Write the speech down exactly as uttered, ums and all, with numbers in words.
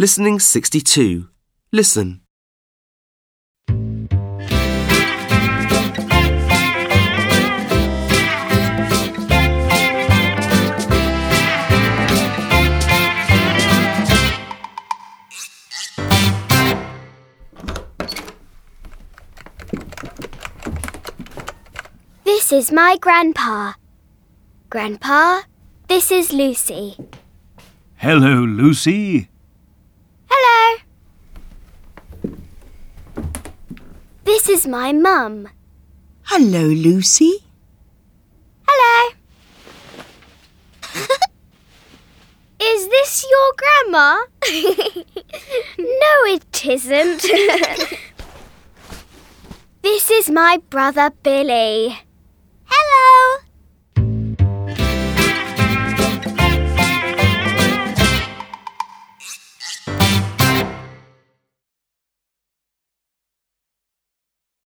Listening sixty-two. Listen. This is my grandpa. Grandpa, this is Lucy. Hello, Lucy. Hello. This is my mum. Hello, Lucy. Hello. Is this your grandma? No, it isn't. This is my brother Billy. Hello.